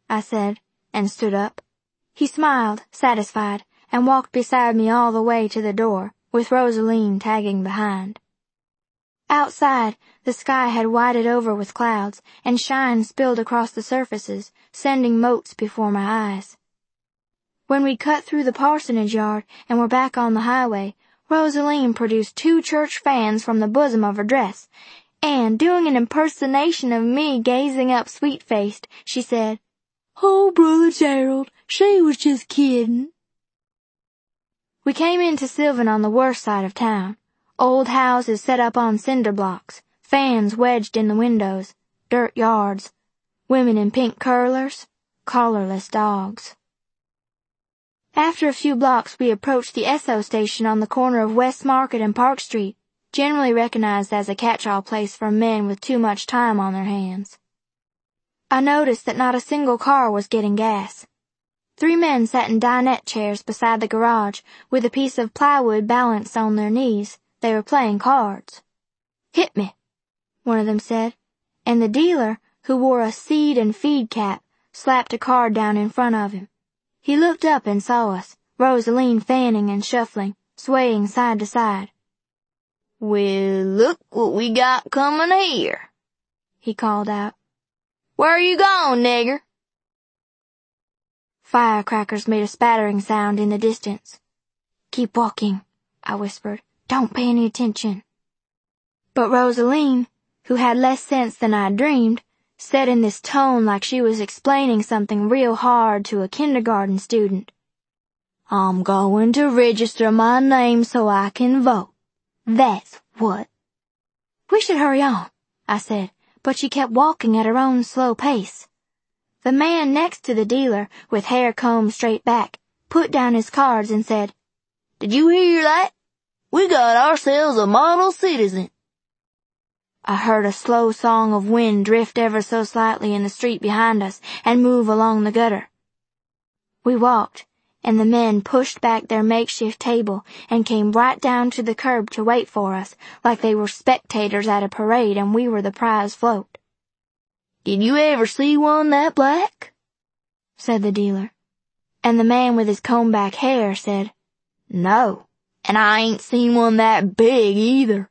I said, and stood up. He smiled, satisfied, and walked beside me all the way to the door, with Rosaline tagging behind. Outside, the sky had whited over with clouds, and shine spilled across the surfaces, sending motes before my eyes. When we cut through the parsonage yard and were back on the highway, Rosaline produced 2 church fans from the bosom of her dress, and, doing an impersonation of me gazing up sweet-faced, she said, "Oh, Brother Gerald, she was just kiddin'." We came into Sylvan on the worst side of town. Old houses set up on cinder blocks, fans wedged in the windows, dirt yards, women in pink curlers, collarless dogs. After a few blocks we approached the Esso station on the corner of West Market and Park Street, generally recognized as a catch-all place for men with too much time on their hands. I noticed that not a single car was getting gas. 3 men sat in dinette chairs beside the garage with a piece of plywood balanced on their knees. They were playing cards. "Hit me," one of them said, and the dealer, who wore a seed and feed cap, slapped a card down in front of him. He looked up and saw us, Rosaline fanning and shuffling, swaying side to side. "Well, look what we got coming here," he called out. "Where you going, nigger?" Firecrackers made a spattering sound in the distance. "Keep walking," I whispered. "Don't pay any attention." But Rosaline, who had less sense than I'd dreamed, said in this tone like she was explaining something real hard to a kindergarten student, "I'm going to register my name so I can vote. That's what." "We should hurry on," I said, but she kept walking at her own slow pace. The man next to the dealer, with hair combed straight back, put down his cards and said, "Did you hear that? We got ourselves a model citizen." I heard a slow song of wind drift ever so slightly in the street behind us and move along the gutter. We walked, and the men pushed back their makeshift table and came right down to the curb to wait for us, like they were spectators at a parade and we were the prize float. "Did you ever see one that black?" said the dealer. And the man with his combed-back hair said, "No, and I ain't seen one that big either."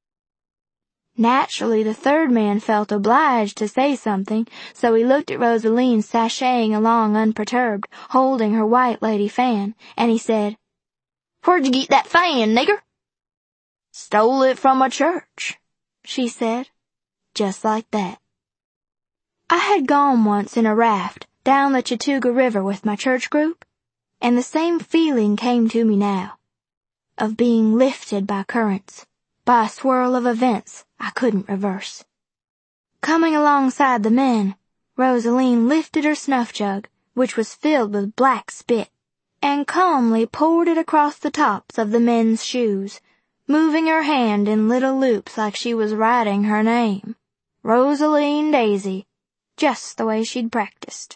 Naturally, the third man felt obliged to say something, so he looked at Rosaline sashaying along unperturbed, holding her white lady fan, and he said, "Where'd you get that fan, nigger?" "Stole it from a church," she said, just like that. I had gone once in a raft down the Chattooga River with my church group, and the same feeling came to me now, of being lifted by currents, by a swirl of events I couldn't reverse. Coming alongside the men, Rosaline lifted her snuff jug, which was filled with black spit, and calmly poured it across the tops of the men's shoes, moving her hand in little loops like she was writing her name, Rosaline Daisy, just the way she'd practiced.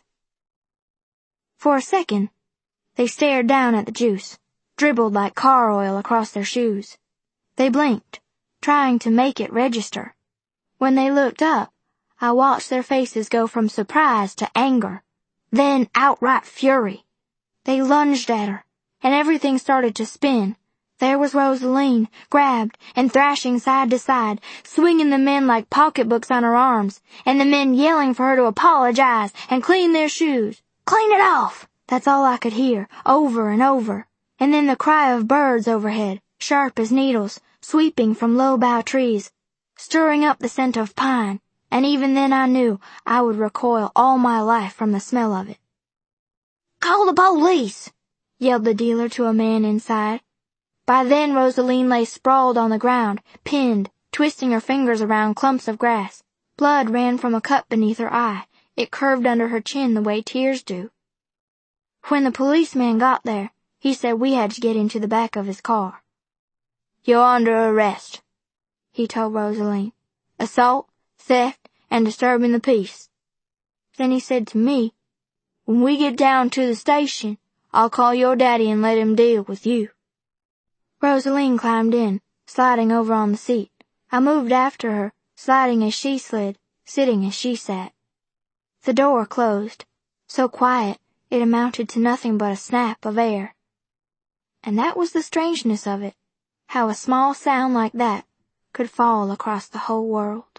For a second, they stared down at the juice, dribbled like car oil across their shoes. They blinked, trying to make it register. When they looked up, I watched their faces go from surprise to anger, then outright fury. They lunged at her, and everything started to spin. There was Rosaline, grabbed and thrashing side to side, swinging the men like pocketbooks on her arms, and the men yelling for her to apologize and clean their shoes. "Clean it off!" That's all I could hear, over and over. And then the cry of birds overhead, sharp as needles, sweeping from low-bough trees, stirring up the scent of pine, and even then I knew I would recoil all my life from the smell of it. "Call the police!" yelled the dealer to a man inside. By then Rosaline lay sprawled on the ground, pinned, twisting her fingers around clumps of grass. Blood ran from a cut beneath her eye. It curved under her chin the way tears do. When the policeman got there, he said we had to get into the back of his car. "You're under arrest," he told Rosaline. "Assault, theft, and disturbing the peace." Then he said to me, "When we get down to the station, I'll call your daddy and let him deal with you." Rosaline climbed in, sliding over on the seat. I moved after her, sliding as she slid, sitting as she sat. The door closed. so quiet it amounted to nothing but a snap of air. And that was the strangeness of it, how a small sound like that could fall across the whole world.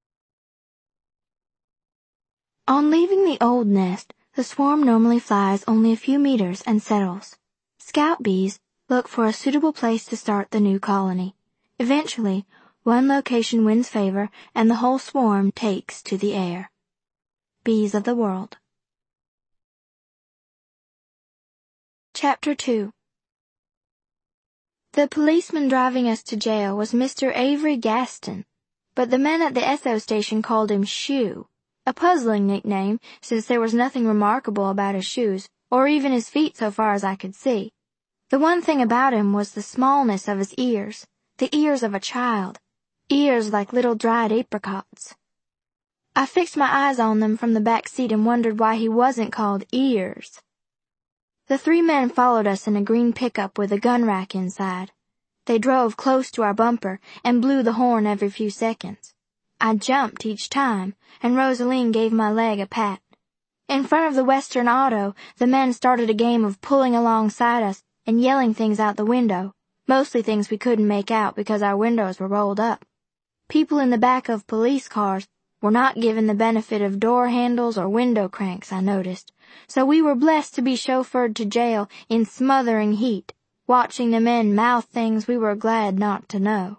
On leaving the old nest, the swarm normally flies only a few meters and settles. Scout bees look for a suitable place to start the new colony. Eventually, one location wins favor and the whole swarm takes to the air. Bees of the World. Chapter 2. The policeman driving us to jail was Mr. Avery Gaston, but the men at the Esso station called him Shoe, a puzzling nickname since there was nothing remarkable about his shoes, or even his feet so far as I could see. The one thing about him was the smallness of his ears, the ears of a child, ears like little dried apricots. I fixed my eyes on them from the back seat and wondered why he wasn't called Ears. The three men followed us in a green pickup with a gun rack inside. They drove close to our bumper and blew the horn every few seconds. I jumped each time, and Rosaline gave my leg a pat. In front of the Western auto, the men started a game of pulling alongside us and yelling things out the window, mostly things we couldn't make out because our windows were rolled up. People in the back of police cars were not given the benefit of door handles or window cranks, I noticed, so we were blessed to be chauffeured to jail in smothering heat, watching the men mouth things we were glad not to know.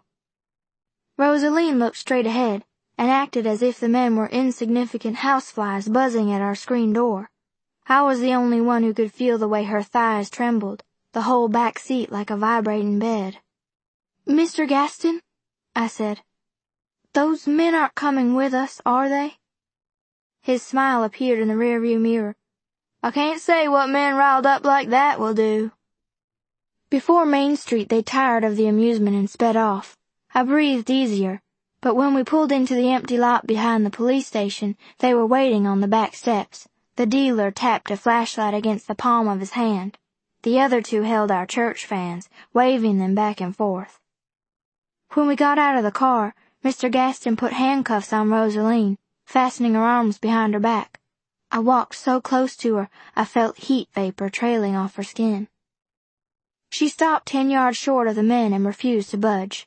Rosaline looked straight ahead and acted as if the men were insignificant houseflies buzzing at our screen door. I was the only one who could feel the way her thighs trembled, the whole back seat like a vibrating bed. "Mr. Gaston," I said, "those men aren't coming with us, are they?" His smile appeared in the rearview mirror. "I can't say what men riled up like that will do." Before Main Street they tired of the amusement and sped off. I breathed easier, but when we pulled into the empty lot behind the police station, they were waiting on the back steps. The dealer tapped a flashlight against the palm of his hand. The other two held our church fans, waving them back and forth. When we got out of the car, Mr. Gaston put handcuffs on Rosaline, fastening her arms behind her back. I walked so close to her, I felt heat vapor trailing off her skin. She stopped 10 yards short of the men and refused to budge.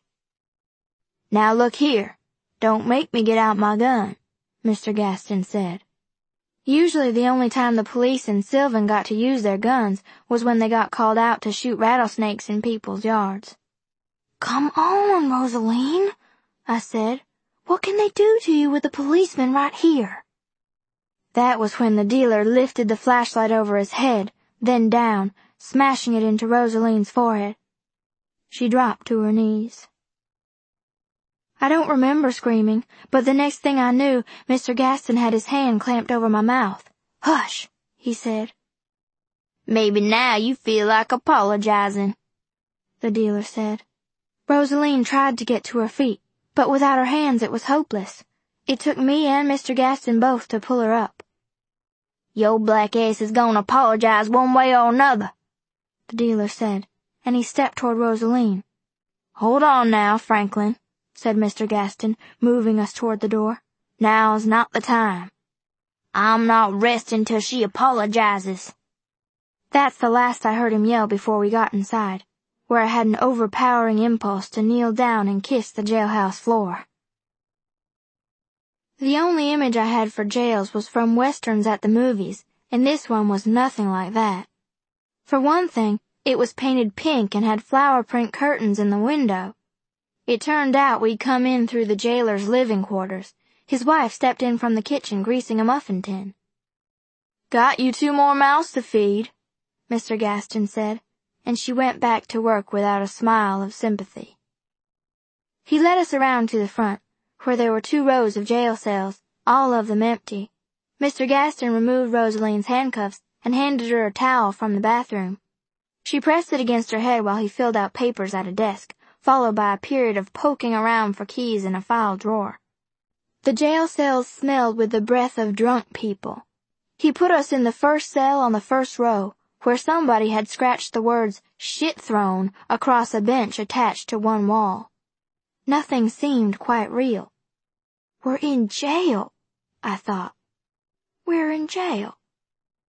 "Now look here, don't make me get out my gun," Mr. Gaston said. Usually the only time the police and Sylvan got to use their guns was when they got called out to shoot rattlesnakes in people's yards. "Come on, Rosaline," I said. "What can they do to you with a policeman right here?" That was when the dealer lifted the flashlight over his head, then down, smashing it into Rosaline's forehead. She dropped to her knees. I don't remember screaming, but the next thing I knew, Mr. Gaston had his hand clamped over my mouth. "Hush," he said. "Maybe now you feel like apologizing," the dealer said. Rosaline tried to get to her feet, but without her hands it was hopeless. It took me and Mr. Gaston both to pull her up. "Your black ass is gonna apologize one way or another," the dealer said, and he stepped toward Rosaline. "Hold on now, Franklin," said Mr. Gaston, moving us toward the door. "Now's not the time. I'm not resting till she apologizes." That's the last I heard him yell before we got inside, where I had an overpowering impulse to kneel down and kiss the jailhouse floor. The only image I had for jails was from westerns at the movies, and this one was nothing like that. For one thing, it was painted pink and had flower print curtains in the window. It turned out we'd come in through the jailer's living quarters. His wife stepped in from the kitchen greasing a muffin tin. "Got you 2 more mouths to feed," Mr. Gaston said, and she went back to work without a smile of sympathy. He led us around to the front, where there were 2 rows of jail cells, all of them empty. Mr. Gaston removed Rosaline's handcuffs and handed her a towel from the bathroom. She pressed it against her head while he filled out papers at a desk, followed by a period of poking around for keys in a file drawer. The jail cells smelled with the breath of drunk people. He put us in the first cell on the first row, where somebody had scratched the words "shit thrown" across a bench attached to one wall. Nothing seemed quite real. "We're in jail," I thought. "We're in jail."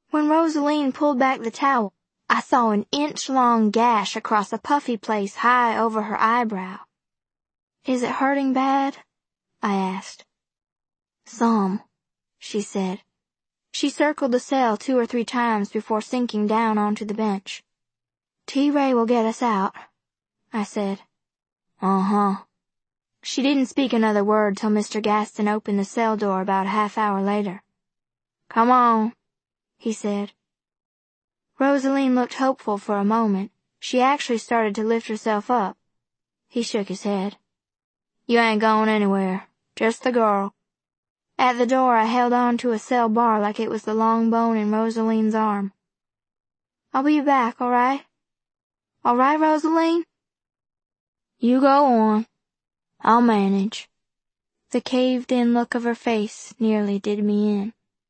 When Rosaline pulled back the towel, I saw an inch-long gash across a puffy place high over her eyebrow. "Is it hurting bad?" I asked. "Some," she said. She circled the cell 2 or 3 times before sinking down onto the bench. "T-Ray will get us out," I said. "Uh-huh." She didn't speak another word till Mr. Gaston opened the cell door about a half-hour later. "Come on," he said. Rosaline looked hopeful for a moment. She actually started to lift herself up. He shook his head. "You ain't going anywhere. Just the girl." At the door, I held on to a cell bar like it was the long bone in Rosaline's arm. "I'll be back, all right? All right, Rosaline?" "You go on. I'll manage." The caved-in look of her face nearly did me in.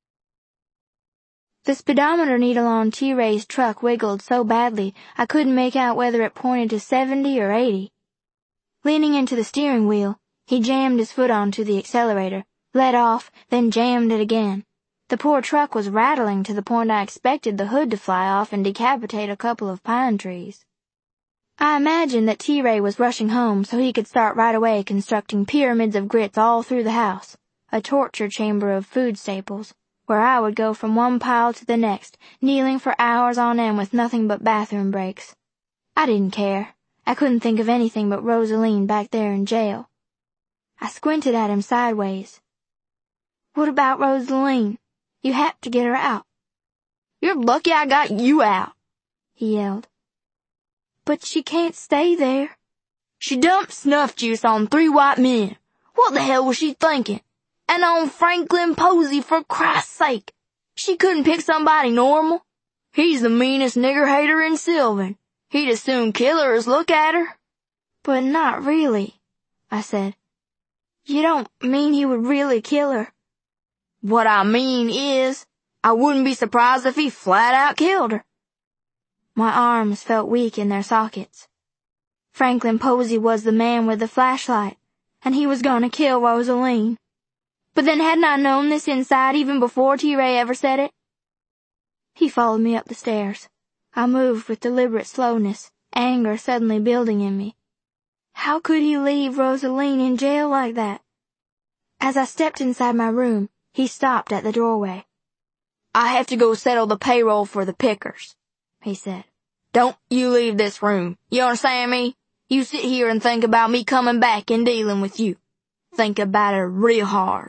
The speedometer needle on T-Ray's truck wiggled so badly I couldn't make out whether it pointed to 70 or 80. Leaning into the steering wheel, he jammed his foot onto the accelerator, let off, then jammed it again. The poor truck was rattling to the point I expected the hood to fly off and decapitate a couple of pine trees. I imagined that T-Ray was rushing home so he could start right away constructing pyramids of grits all through the house, a torture chamber of food staples, where I would go from one pile to the next, kneeling for hours on end with nothing but bathroom breaks. I didn't care. I couldn't think of anything but Rosaline back there in jail. I squinted at him sideways. "What about Rosaline? You have to get her out." "You're lucky I got you out," he yelled. "But she can't stay there." "She dumped snuff juice on 3 white men. What the hell was she thinking? And on Franklin Posey, for Christ's sake. She couldn't pick somebody normal. He's the meanest nigger hater in Sylvan. He'd as soon kill her as look at her." "But not really," I said. "You don't mean he would really kill her?" "What I mean is, I wouldn't be surprised if he flat out killed her." My arms felt weak in their sockets. Franklin Posey was the man with the flashlight, and he was gonna kill Rosaline. But then hadn't I known this inside even before T-Ray ever said it? He followed me up the stairs. I moved with deliberate slowness, anger suddenly building in me. How could he leave Rosaline in jail like that? As I stepped inside my room, he stopped at the doorway. "I have to go settle the payroll for the pickers," he said. "Don't you leave this room. You understand me? You sit here and think about me coming back and dealing with you. Think about it real hard."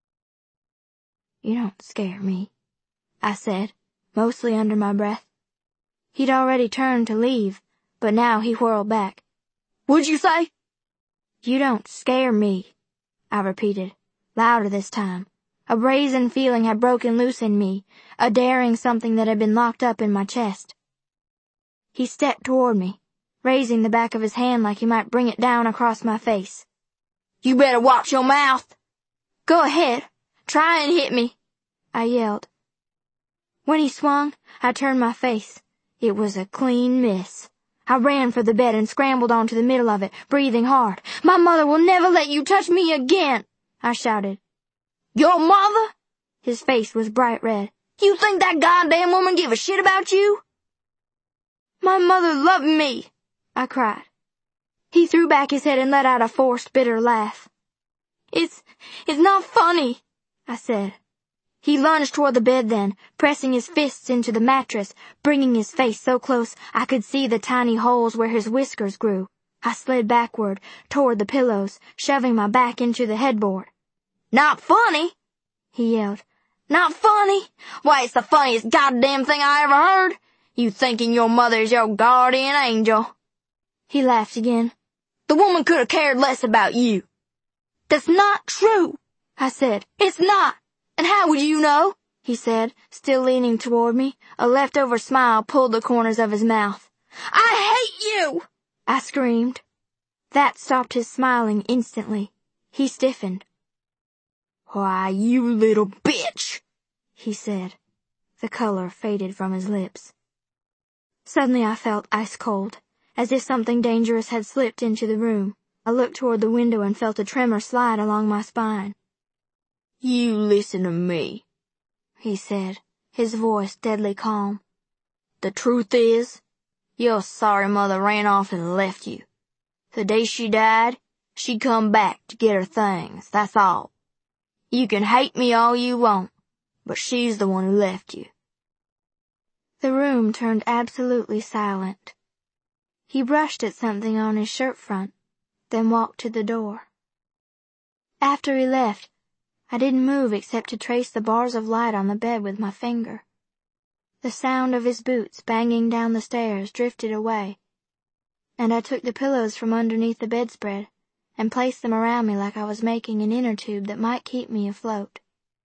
"You don't scare me," I said, mostly under my breath. He'd already turned to leave, but now he whirled back. "What'd you say?" "You don't scare me," I repeated, louder this time. A brazen feeling had broken loose in me, a daring something that had been locked up in my chest. He stepped toward me, raising the back of his hand like he might bring it down across my face. "You better watch your mouth." "Go ahead. Try and hit me," I yelled. When he swung, I turned my face. It was a clean miss. I ran for the bed and scrambled onto the middle of it, breathing hard. "My mother will never let you touch me again," I shouted. "Your mother?" His face was bright red. "You think that goddamn woman give a shit about you?" "My mother loved me," I cried. He threw back his head and let out a forced, bitter laugh. It's not funny," I said. He lunged toward the bed then, pressing his fists into the mattress, bringing his face so close I could see the tiny holes where his whiskers grew. I slid backward, toward the pillows, shoving my back into the headboard. "Not funny?" he yelled. "Not funny? Why, it's the funniest goddamn thing I ever heard. You thinking your mother's your guardian angel." He laughed again. "The woman could have cared less about you." "That's not true," I said. "It's not. And how would you know?" he said, still leaning toward me. A leftover smile pulled the corners of his mouth. "I hate you!" I screamed. That stopped his smiling instantly. He stiffened. "Why, you little bitch," he said. The color faded from his lips. Suddenly I felt ice cold, as if something dangerous had slipped into the room. I looked toward the window and felt a tremor slide along my spine. "You listen to me," he said, his voice deadly calm. "The truth is, your sorry mother ran off and left you. The day she died, she come back to get her things, that's all. You can hate me all you want, but she's the one who left you." The room turned absolutely silent. He brushed at something on his shirt front, then walked to the door. After he left, I didn't move except to trace the bars of light on the bed with my finger. The sound of his boots banging down the stairs drifted away, and I took the pillows from underneath the bedspread and placed them around me like I was making an inner tube that might keep me afloat.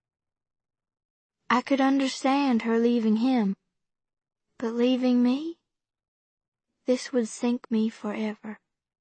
I could understand her leaving him, but leaving me? This would sink me forever.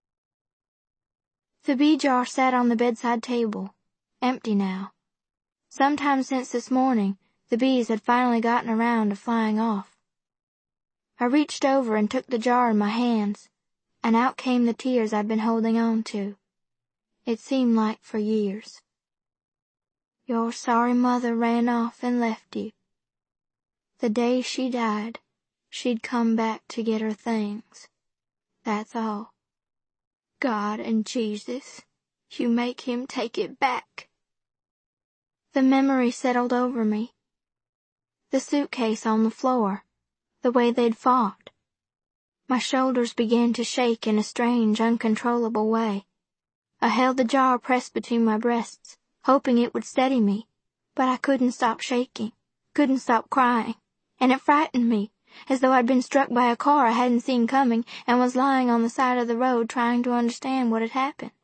The bee jar sat on the bedside table, empty now. Sometime since this morning, the bees had finally gotten around to flying off. I reached over and took the jar in my hands, and out came the tears I'd been holding on to. It seemed like for years. Your sorry mother ran off and left you. The day she died, she'd come back to get her things. That's all. God and Jesus, you make him take it back. The memory settled over me. The suitcase on the floor, the way they'd fought. My shoulders began to shake in a strange, uncontrollable way. I held the jar pressed between my breasts, hoping it would steady me, but I couldn't stop shaking, couldn't stop crying, and it frightened me, as though I'd been struck by a car I hadn't seen coming and was lying on the side of the road trying to understand what had happened.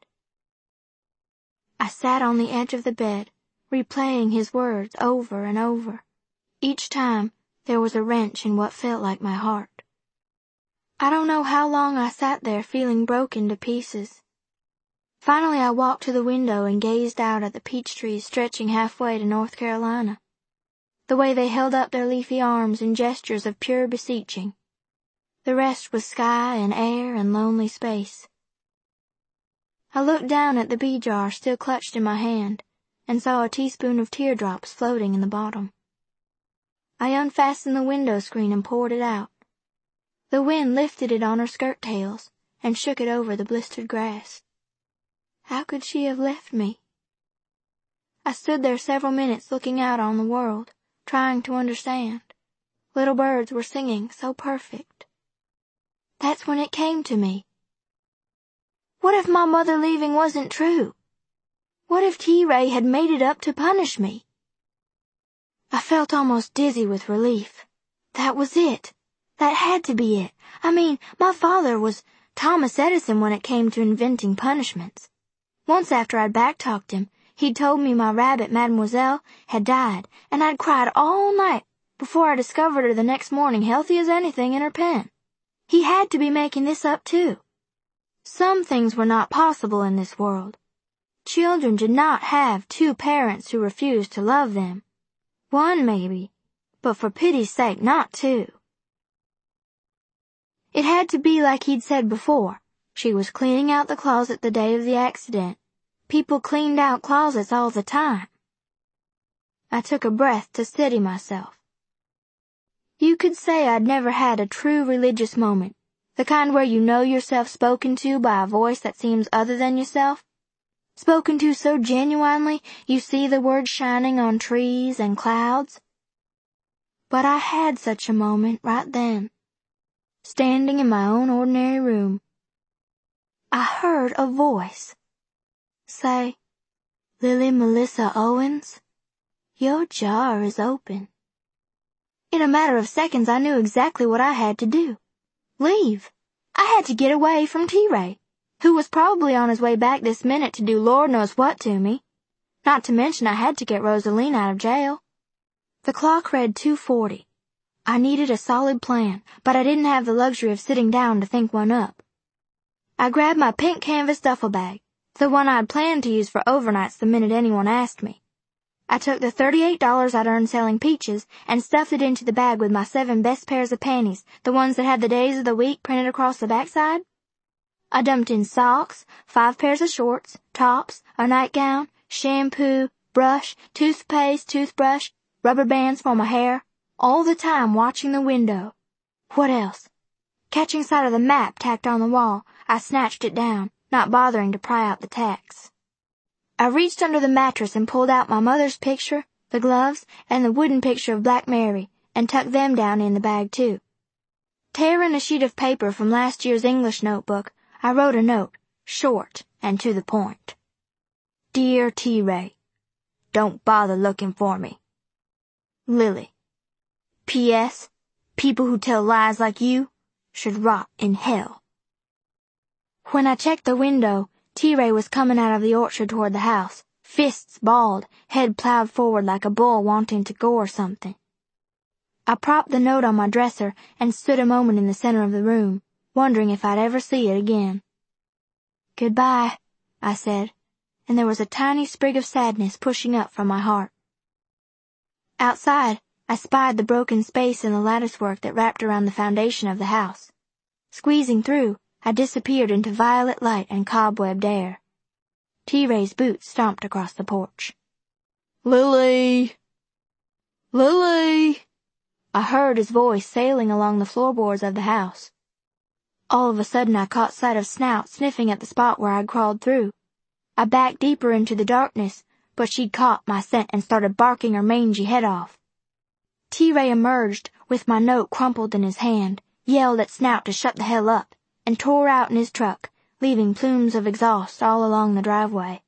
I sat on the edge of the bed, replaying his words over and over. Each time, there was a wrench in what felt like my heart. I don't know how long I sat there feeling broken to pieces. Finally, I walked to the window and gazed out at the peach trees stretching halfway to North Carolina. The way they held up their leafy arms in gestures of pure beseeching. The rest was sky and air and lonely space. I looked down at the bee jar still clutched in my hand and saw a teaspoon of teardrops floating in the bottom. I unfastened the window screen and poured it out. The wind lifted it on her skirt tails and shook it over the blistered grass. How could she have left me? I stood there several minutes looking out on the world, trying to understand. Little birds were singing so perfect. That's when it came to me. What if my mother leaving wasn't true? What if T-Ray had made it up to punish me? I felt almost dizzy with relief. That was it. That had to be it. I mean, my father was Thomas Edison when it came to inventing punishments. Once after I'd back-talked him, he'd told me my rabbit, Mademoiselle, had died, and I'd cried all night before I discovered her the next morning healthy as anything in her pen. He had to be making this up too. Some things were not possible in this world. Children did not have two parents who refused to love them. One maybe, but for pity's sake not two. It had to be like he'd said before. She was cleaning out the closet the day of the accident. People cleaned out closets all the time. I took a breath to steady myself. You could say I'd never had a true religious moment, the kind where you know yourself spoken to by a voice that seems other than yourself. Spoken to so genuinely you see the words shining on trees and clouds. But I had such a moment right then, standing in my own ordinary room. I heard a voice say, "Lily Melissa Owens, your jar is open." In a matter of seconds I knew exactly what I had to do. Leave. I had to get away from T-Ray, who was probably on his way back this minute to do Lord knows what to me. Not to mention I had to get Rosaline out of jail. The clock read 2:40. I needed a solid plan, but I didn't have the luxury of sitting down to think one up. I grabbed my pink canvas duffel bag, the one I'd planned to use for overnights the minute anyone asked me. I took the $38 I'd earned selling peaches and stuffed it into the bag with my 7 best pairs of panties, the ones that had the days of the week printed across the backside. I dumped in socks, 5 pairs of shorts, tops, a nightgown, shampoo, brush, toothpaste, toothbrush, rubber bands for my hair, all the time watching the window. What else? Catching sight of the map tacked on the wall, I snatched it down, not bothering to pry out the tacks. I reached under the mattress and pulled out my mother's picture, the gloves, and the wooden picture of Black Mary, and tucked them down in the bag too. Tearing a sheet of paper from last year's English notebook, I wrote a note, short and to the point. Dear T. Ray, don't bother looking for me. Lily. P.S. People who tell lies like you should rot in hell. When I checked the window, T-Ray was coming out of the orchard toward the house, fists balled, head plowed forward like a bull wanting to gore something. I propped the note on my dresser and stood a moment in the center of the room, wondering if I'd ever see it again. Goodbye, I said, and there was a tiny sprig of sadness pushing up from my heart. Outside, I spied the broken space in the latticework that wrapped around the foundation of the house. Squeezing through, I disappeared into violet light and cobwebbed air. T-Ray's boots stomped across the porch. Lily! Lily! I heard his voice sailing along the floorboards of the house. All of a sudden I caught sight of Snout sniffing at the spot where I'd crawled through. I backed deeper into the darkness, but she'd caught my scent and started barking her mangy head off. T-Ray emerged with my note crumpled in his hand, yelled at Snout to shut the hell up, and tore out in his truck, leaving plumes of exhaust all along the driveway.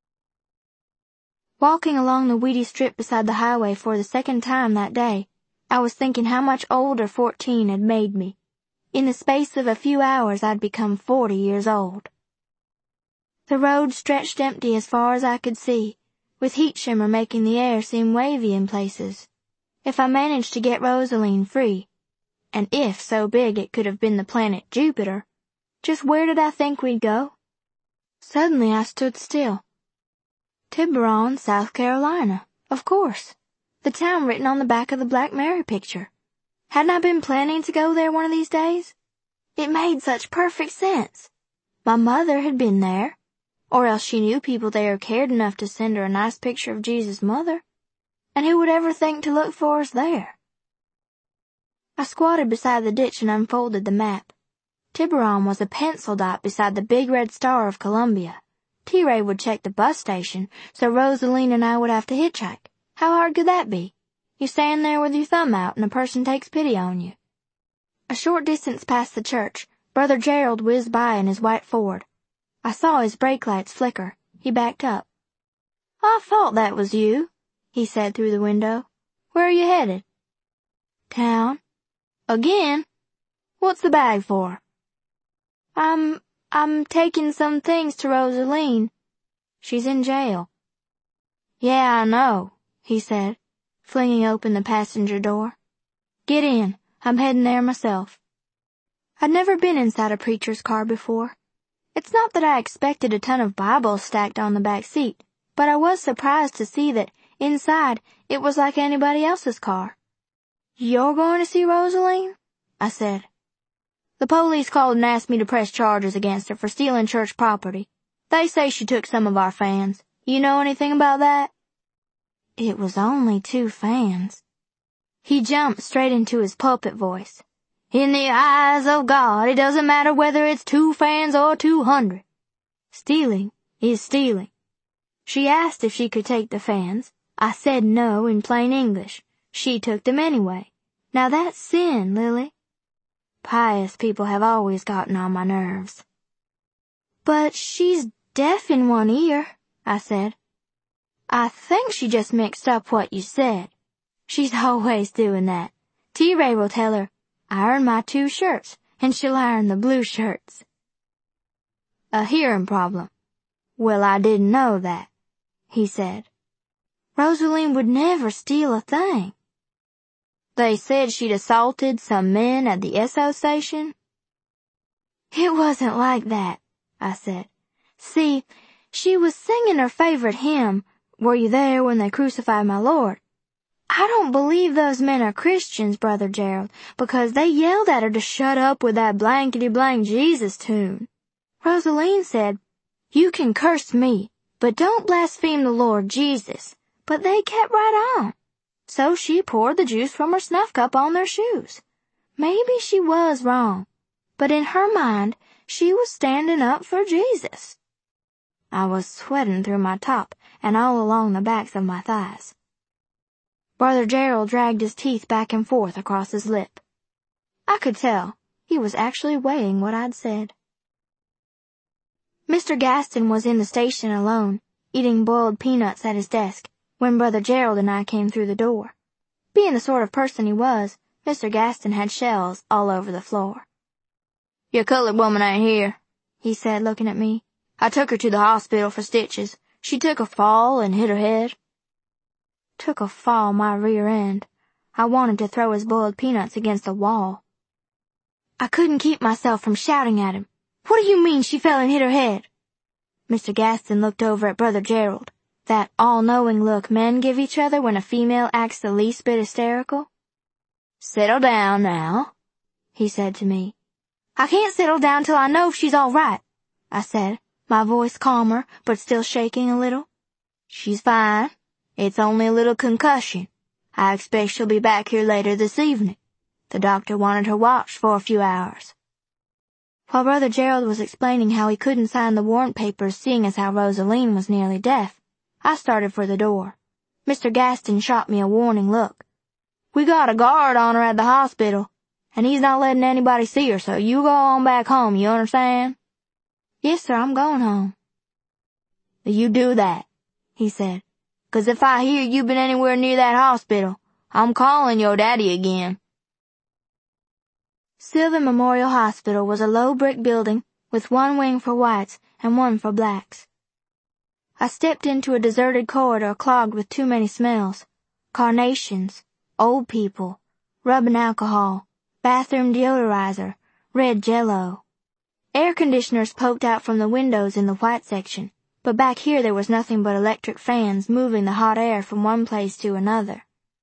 Walking along the weedy strip beside the highway for the second time that day, I was thinking how much older 14 had made me. In the space of a few hours I'd become 40 years old. The road stretched empty as far as I could see, with heat shimmer making the air seem wavy in places. If I managed to get Rosaline free, and if so big it could have been the planet Jupiter, just where did I think we'd go? Suddenly I stood still. Tiburon, South Carolina, of course. The town written on the back of the Black Mary picture. Hadn't I been planning to go there one of these days? It made such perfect sense. My mother had been there, or else she knew people there cared enough to send her a nice picture of Jesus' mother. And who would ever think to look for us there? I squatted beside the ditch and unfolded the map. Tiburon was a pencil dot beside the big red star of Columbia. T-Ray would check the bus station, so Rosaline and I would have to hitchhike. How hard could that be? You stand there with your thumb out and a person takes pity on you. A short distance past the church, Brother Gerald whizzed by in his white Ford. I saw his brake lights flicker. He backed up. I thought that was you, he said through the window. Where are you headed? Town. Again? What's the bag for? I'm taking some things to Rosaline. She's in jail. Yeah, I know, he said, flinging open the passenger door. Get in. I'm heading there myself. I'd never been inside a preacher's car before. It's not that I expected a ton of Bibles stacked on the back seat, but I was surprised to see that inside it was like anybody else's car. You're going to see Rosaline? I said. The police called and asked me to press charges against her for stealing church property. They say she took some of our fans. You know anything about that? It was only 2 fans. He jumped straight into his pulpit voice. In the eyes of God, it doesn't matter whether it's 2 fans or 200. Stealing is stealing. She asked if she could take the fans. I said no in plain English. She took them anyway. Now that's sin, Lily. Pious people have always gotten on my nerves. But she's deaf in one ear, I said. I think she just mixed up what you said. She's always doing that. T-Ray will tell her, iron my 2 shirts, and she'll iron the blue shirts. A hearing problem. Well, I didn't know that, he said. Rosaline would never steal a thing. They said she'd assaulted some men at the Esso station. It wasn't like that, I said. See, she was singing her favorite hymn, Were You There When They Crucified My Lord? I don't believe those men are Christians, Brother Gerald, because they yelled at her to shut up with that blankety-blank Jesus tune. Rosaline said, You can curse me, but don't blaspheme the Lord Jesus. But they kept right on. So she poured the juice from her snuff cup on their shoes. Maybe she was wrong, but in her mind, she was standing up for Jesus. I was sweating through my top and all along the backs of my thighs. Brother Gerald dragged his teeth back and forth across his lip. I could tell he was actually weighing what I'd said. Mr. Gaston was in the station alone, eating boiled peanuts at his desk, when Brother Gerald and I came through the door. Being the sort of person he was, Mr. Gaston had shells all over the floor. "Your colored woman ain't here," he said, looking at me. "I took her to the hospital for stitches. She took a fall and hit her head." Took a fall, my rear end. I wanted to throw his boiled peanuts against the wall. I couldn't keep myself from shouting at him. "What do you mean she fell and hit her head?" Mr. Gaston looked over at Brother Gerald, that all-knowing look men give each other when a female acts the least bit hysterical. "Settle down now," he said to me. "I can't settle down till I know if she's all right," I said, my voice calmer but still shaking a little. "She's fine. It's only a little concussion. I expect she'll be back here later this evening. The doctor wanted her watched for a few hours." While Brother Gerald was explaining how he couldn't sign the warrant papers seeing as how Rosaline was nearly deaf, I started for the door. Mr. Gaston shot me a warning look. "We got a guard on her at the hospital, and he's not letting anybody see her, so you go on back home, you understand?" "Yes, sir, I'm going home." "You do that," he said, "'cause if I hear you've been anywhere near that hospital, I'm calling your daddy again." Sylvan Memorial Hospital was a low brick building with one wing for whites and one for blacks. I stepped into a deserted corridor clogged with too many smells. Carnations, old people, rubbing alcohol, bathroom deodorizer, red Jell-O. Air conditioners poked out from the windows in the white section, but back here there was nothing but electric fans moving the hot air from one place to another.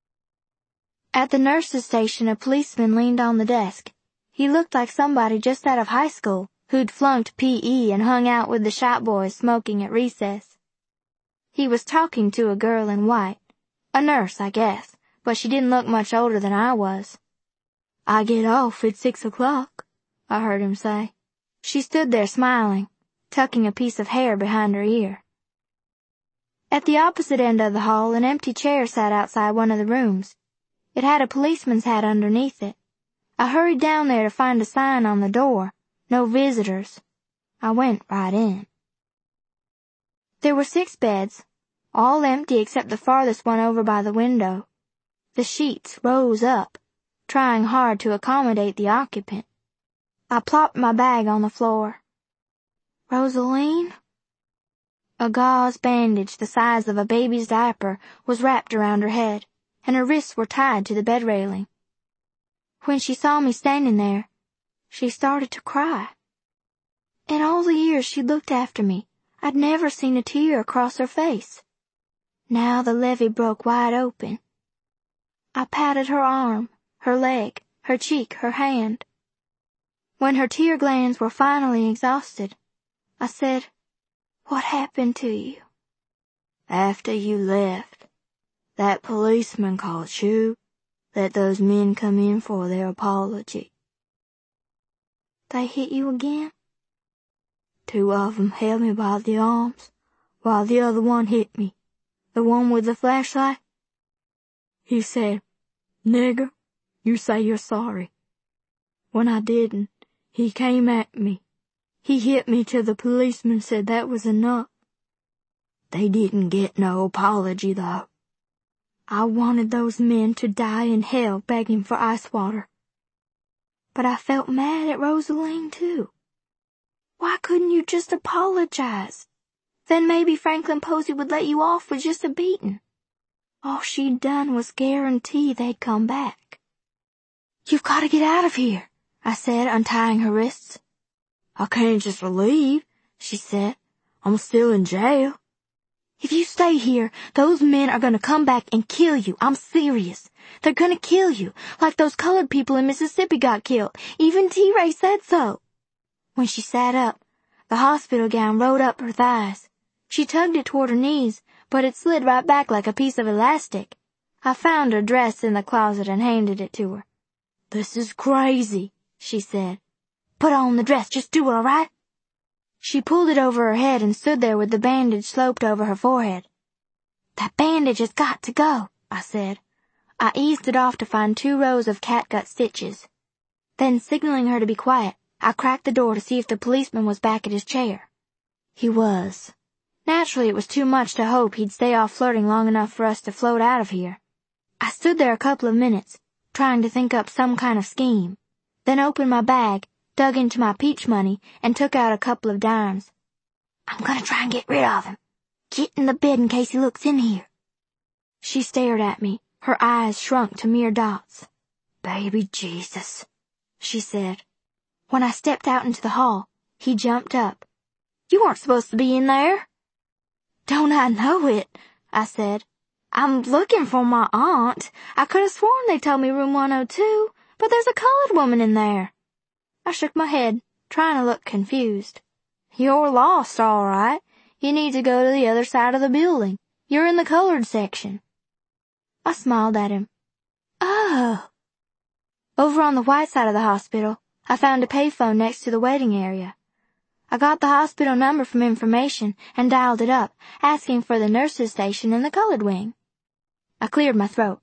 At the nurse's station, a policeman leaned on the desk. He looked like somebody just out of high school who'd flunked P.E. and hung out with the shop boys smoking at recess. He was talking to a girl in white, a nurse, I guess, but she didn't look much older than I was. "I get off at 6 o'clock, I heard him say. She stood there smiling, tucking a piece of hair behind her ear. At the opposite end of the hall, an empty chair sat outside one of the rooms. It had a policeman's hat underneath it. I hurried down there to find a sign on the door, "No visitors." I went right in. There were 6 beds, all empty except the farthest one over by the window. The sheets rose up, trying hard to accommodate the occupant. I plopped my bag on the floor. "Rosaline?" A gauze bandage the size of a baby's diaper was wrapped around her head, and her wrists were tied to the bed railing. When she saw me standing there, she started to cry. In all the years she'd looked after me, I'd never seen a tear cross her face. Now the levee broke wide open. I patted her arm, her leg, her cheek, her hand. When her tear glands were finally exhausted, I said, "What happened to you?" "After you left, that policeman called you. Let those men come in for their apology." "They hit you again?" "2 of them held me by the arms, while the other one hit me. The one with the flashlight. He said, 'Nigger, you say you're sorry.' When I didn't, he came at me. He hit me till the policeman said that was enough. They didn't get no apology, though. I wanted those men to die in hell begging for ice water. But I felt mad at Rosaline, too. Why couldn't you just apologize? Then maybe Franklin Posey would let you off with just a beating. All she'd done was guarantee they'd come back." "You've got to get out of here," I said, untying her wrists. "I can't just leave," she said. "I'm still in jail." "If you stay here, those men are going to come back and kill you. I'm serious. They're going to kill you, like those colored people in Mississippi got killed. Even T-Ray said so." When she sat up, the hospital gown rode up her thighs. She tugged it toward her knees, but it slid right back like a piece of elastic. I found her dress in the closet and handed it to her. "This is crazy," she said. "Put on the dress, just do it, all right?" She pulled it over her head and stood there with the bandage sloped over her forehead. "That bandage has got to go," I said. I eased it off to find 2 rows of catgut stitches. Then, signaling her to be quiet, I cracked the door to see if the policeman was back at his chair. He was. Naturally, it was too much to hope he'd stay off flirting long enough for us to float out of here. I stood there a couple of minutes, trying to think up some kind of scheme, then opened my bag, dug into my peach money, and took out a couple of dimes. "I'm gonna try and get rid of him. Get in the bed in case he looks in here." She stared at me, her eyes shrunk to mere dots. "Baby Jesus," she said. When I stepped out into the hall, he jumped up. "You weren't supposed to be in there." "Don't I know it?" I said. "I'm looking for my aunt. I could have sworn they told me room 102, but there's a colored woman in there." I shook my head, trying to look confused. "You're lost, all right. You need to go to the other side of the building. You're in the colored section." I smiled at him. "Oh." Over on the white side of the hospital, I found a payphone next to the waiting area. I got the hospital number from information and dialed it up, asking for the nurses' station in the colored wing. I cleared my throat.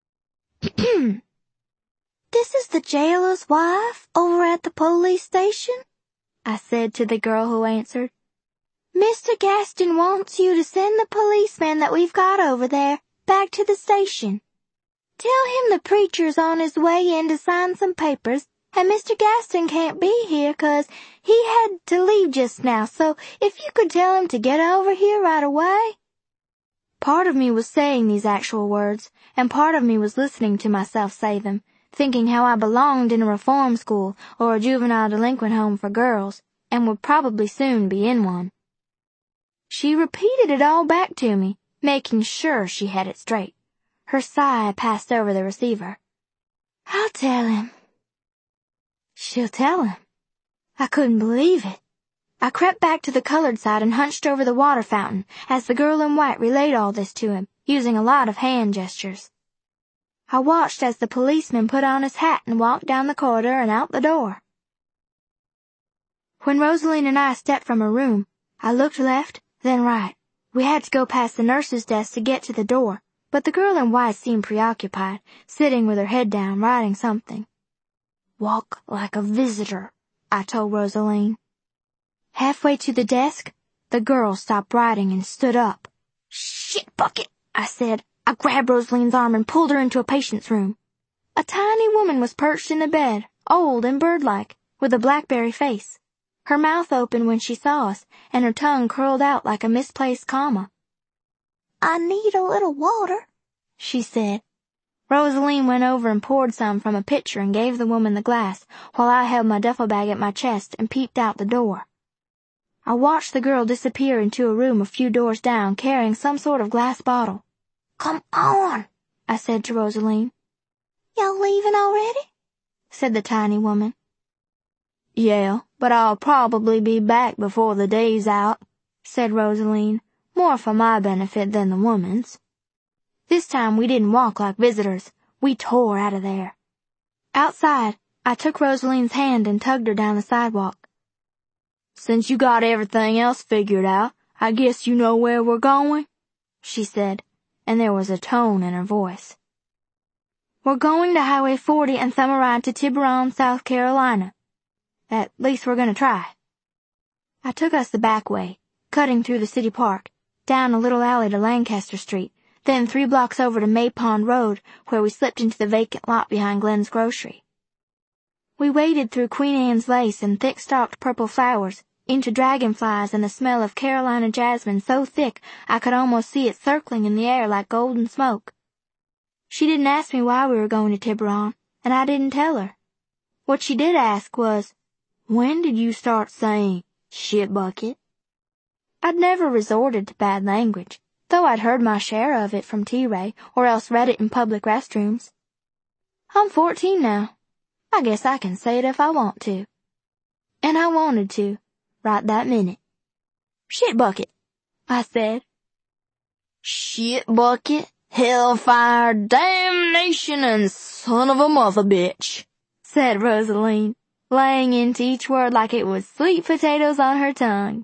"This is the jailer's wife over at the police station?" I said to the girl who answered. "Mr. Gaston wants you to send the policeman that we've got over there back to the station. Tell him the preacher's on his way in to sign some papers, and Mr. Gaston can't be here 'cause he had to leave just now, so if you could tell him to get over here right away." Part of me was saying these actual words, and part of me was listening to myself say them, thinking how I belonged in a reform school or a juvenile delinquent home for girls, and would probably soon be in one. She repeated it all back to me, making sure she had it straight. Her sigh passed over the receiver. "I'll tell him." She'll tell him. I couldn't believe it. I crept back to the colored side and hunched over the water fountain as the girl in white relayed all this to him, using a lot of hand gestures. I watched as the policeman put on his hat and walked down the corridor and out the door. When Rosaline and I stepped from her room, I looked left, then right. We had to go past the nurse's desk to get to the door, but the girl in white seemed preoccupied, sitting with her head down, writing something. "Walk like a visitor," I told Rosaline. Halfway to the desk, the girl stopped writing and stood up. "Shit bucket," I said. I grabbed Rosaline's arm and pulled her into a patient's room. A tiny woman was perched in the bed, old and bird-like, with a blackberry face. Her mouth opened when she saw us, and her tongue curled out like a misplaced comma. "I need a little water," she said. Rosaline went over and poured some from a pitcher and gave the woman the glass, while I held my duffel bag at my chest and peeped out the door. I watched the girl disappear into a room a few doors down, carrying some sort of glass bottle. "Come on," I said to Rosaline. "Y'all leaving already?" said the tiny woman. "Yeah, but I'll probably be back before the day's out," said Rosaline, more for my benefit than the woman's. This time we didn't walk like visitors. We tore out of there. Outside, I took Rosaline's hand and tugged her down the sidewalk. "Since you got everything else figured out, I guess you know where we're going?" she said, and there was a tone in her voice. "We're going to Highway 40 and thumb a ride to Tiburon, South Carolina. At least we're going to try." I took us the back way, cutting through the city park, down a little alley to Lancaster Street, then 3 blocks over to May Pond Road, where we slipped into the vacant lot behind Glenn's Grocery. We waded through Queen Anne's lace and thick-stalked purple flowers, into dragonflies and the smell of Carolina jasmine so thick I could almost see it circling in the air like golden smoke. She didn't ask me why we were going to Tiburon, and I didn't tell her. What she did ask was, "When did you start saying, 'shit bucket'?" I'd never resorted to bad language, though I'd heard my share of it from T-Ray, or else read it in public restrooms. I'm 14 now. I guess I can say it if I want to. And I wanted to, right that minute. "Shit bucket," I said. "Shit bucket," "Hellfire, damnation, and son of a mother bitch," said Rosaline, laying into each word like it was sweet potatoes on her tongue.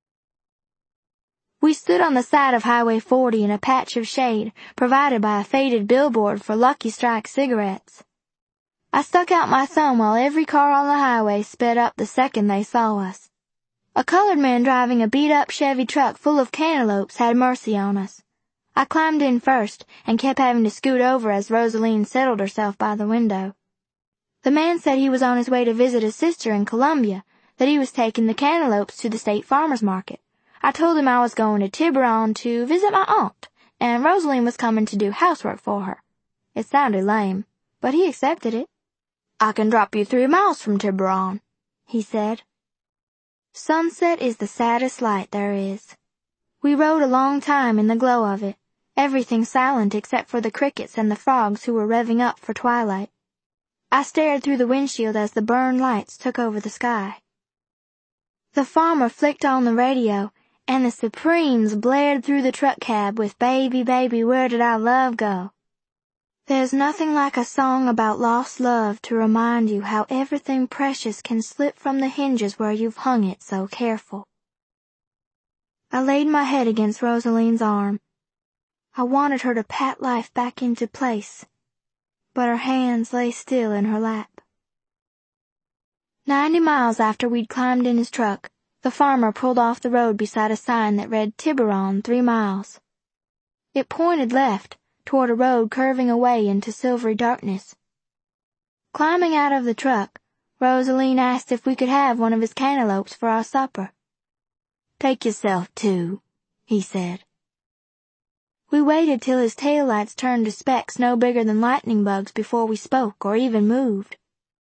We stood on the side of Highway 40 in a patch of shade provided by a faded billboard for Lucky Strike cigarettes. I stuck out my thumb while every car on the highway sped up the second they saw us. A colored man driving a beat-up Chevy truck full of cantaloupes had mercy on us. I climbed in first and kept having to scoot over as Rosaline settled herself by the window. The man said he was on his way to visit his sister in Columbia, that he was taking the cantaloupes to the state farmer's market. I told him I was going to Tiburon to visit my aunt, and Rosaline was coming to do housework for her. It sounded lame, but he accepted it. "I can drop you 3 miles from Tiburon," he said. Sunset is the saddest light there is. We rode a long time in the glow of it, everything silent except for the crickets and the frogs who were revving up for twilight. I stared through the windshield as the burned lights took over the sky. The farmer flicked on the radio, and the Supremes blared through the truck cab with "Baby, Baby, Where Did Our Love Go?" There's nothing like a song about lost love to remind you how everything precious can slip from the hinges where you've hung it so careful. I laid my head against Rosaline's arm. I wanted her to pat life back into place, but her hands lay still in her lap. 90 miles after we'd climbed in his truck, the farmer pulled off the road beside a sign that read Tiburon 3 miles. It pointed left, toward a road curving away into silvery darkness. Climbing out of the truck, Rosaline asked if we could have one of his cantaloupes for our supper. "Take yourself 2, he said. We waited till his taillights turned to specks no bigger than lightning bugs before we spoke or even moved.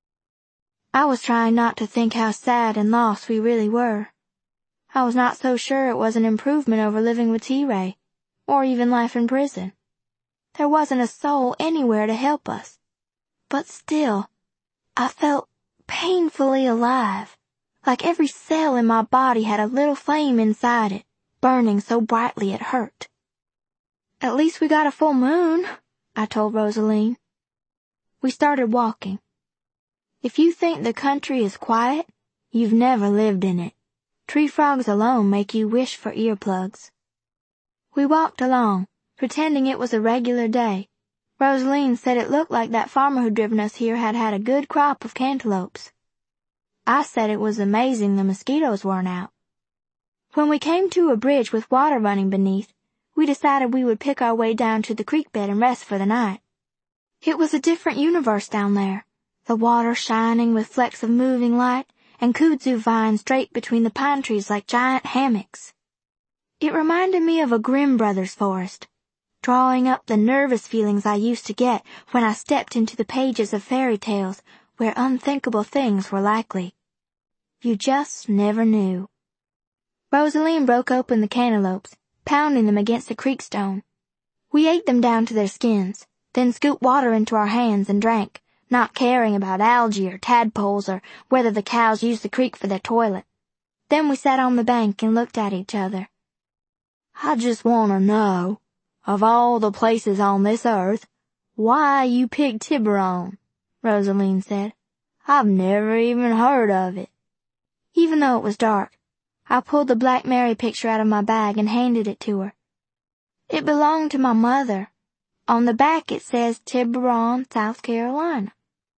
I was trying not to think how sad and lost we really were. I was not so sure it was an improvement over living with T-Ray, or even life in prison. There wasn't a soul anywhere to help us. But still, I felt painfully alive, like every cell in my body had a little flame inside it, burning so brightly it hurt. "At least we got a full moon," I told Rosaline. We started walking. If you think the country is quiet, you've never lived in it. Tree frogs alone make you wish for earplugs. We walked along, pretending it was a regular day. Rosaline said it looked like that farmer who'd driven us here had had a good crop of cantaloupes. I said it was amazing the mosquitoes weren't out. When we came to a bridge with water running beneath, we decided we would pick our way down to the creek bed and rest for the night. It was a different universe down there, the water shining with flecks of moving light and kudzu vines draped between the pine trees like giant hammocks. It reminded me of a Grimm Brothers forest, drawing up the nervous feelings I used to get when I stepped into the pages of fairy tales where unthinkable things were likely. You just never knew. Rosaline broke open the cantaloupes, pounding them against a creek stone. We ate them down to their skins, then scooped water into our hands and drank, not caring about algae or tadpoles or whether the cows used the creek for their toilet. Then we sat on the bank and looked at each other. "I just want to know, of all the places on this earth, why you picked Tiburon," Rosaline said. "I've never even heard of it." Even though it was dark, I pulled the Black Mary picture out of my bag and handed it to her. It belonged to my mother. On the back it says Tiburon, South Carolina.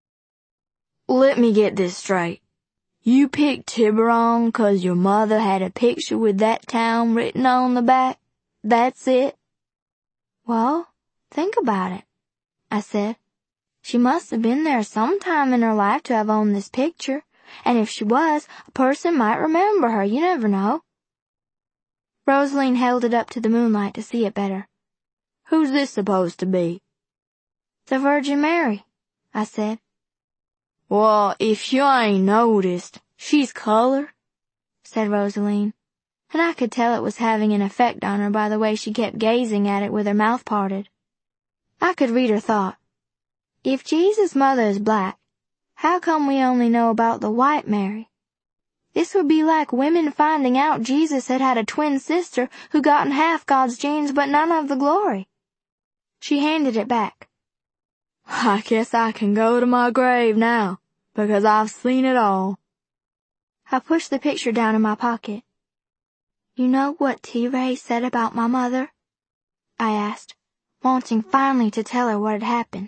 "Let me get this straight. You picked Tiburon 'cause your mother had a picture with that town written on the back? That's it?" "Well, think about it," I said. "She must have been there sometime in her life to have owned this picture, and if she was, a person might remember her, you never know." Rosaline held it up to the moonlight to see it better. "Who's this supposed to be?" "The Virgin Mary," I said. "Well, if you ain't noticed, she's colored," said Rosaline, and I could tell it was having an effect on her by the way she kept gazing at it with her mouth parted. I could read her thought. If Jesus' mother is black, how come we only know about the white Mary? This would be like women finding out Jesus had had a twin sister who gotten half God's genes but none of the glory. She handed it back. I guess I can go to my grave now, because I've seen it all. I pushed the picture down in my pocket. You know what T. Ray said about my mother? I asked, wanting finally to tell her what had happened.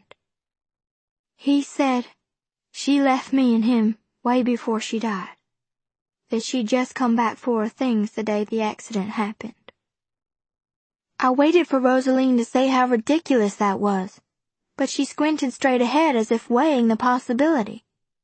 He said she left me and him way before she died, that she'd just come back for her things the day the accident happened. I waited for Rosaline to say how ridiculous that was, but she squinted straight ahead as if weighing the possibility.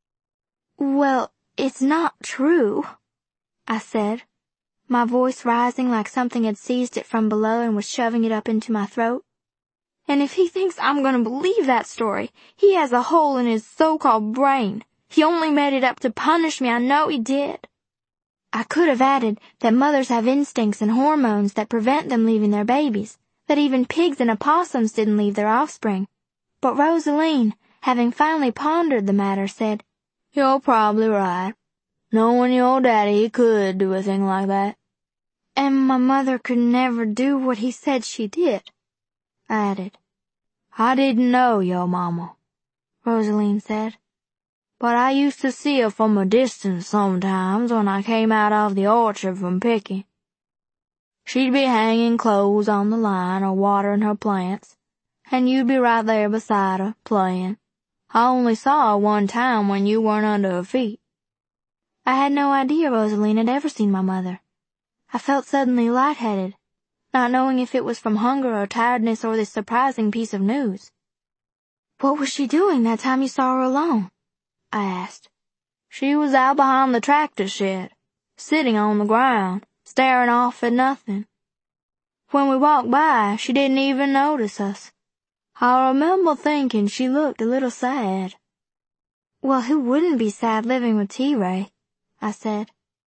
Well, it's not true, I said, my voice rising like something had seized it from below and was shoving it up into my throat. And if he thinks I'm going to believe that story, he has a hole in his so-called brain. He only made it up to punish me, I know he did. I could have added that mothers have instincts and hormones that prevent them leaving their babies, that even pigs and opossums didn't leave their offspring. But Rosaline, having finally pondered the matter, said, You're probably right. Knowing your daddy, he could do a thing like that. And my mother could never do what he said she did, I added. I didn't know your mama, Rosaline said, but I used to see her from a distance sometimes when I came out of the orchard from picking. She'd be hanging clothes on the line or watering her plants, and you'd be right there beside her, playing. I only saw her one time when you weren't under her feet. I had no idea Rosaline had ever seen my mother. I felt suddenly lightheaded, not knowing if it was from hunger or tiredness or this surprising piece of news. What was she doing that time you saw her alone? I asked. She was out behind the tractor shed, sitting on the ground, staring off at nothing. When we walked by, she didn't even notice us. I remember thinking she looked a little sad. Well, who wouldn't be sad living with T. Ray? I said.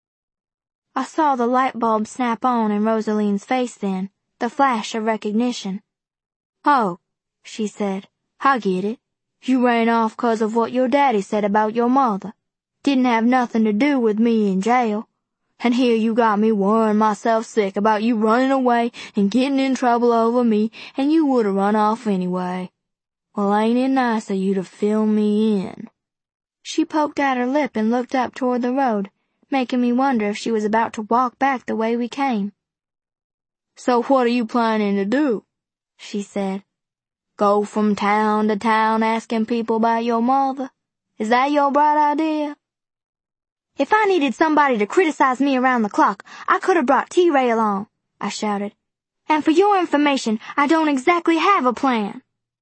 I saw the light bulb snap on in Rosaline's face then, the flash of recognition. Oh, she said, I get it. You ran off 'cause of what your daddy said about your mother. Didn't have nothing to do with me in jail. And here you got me worrying myself sick about you running away and getting in trouble over me, and you would have run off anyway. Well, ain't it nice of you to fill me in? She poked out her lip and looked up toward the road, making me wonder if she was about to walk back the way we came. So what are you planning to do? She said. Go from town to town asking people about your mother? Is that your bright idea? If I needed somebody to criticize me around the clock, I could have brought T. Ray along, I shouted. And for your information, I don't exactly have a plan.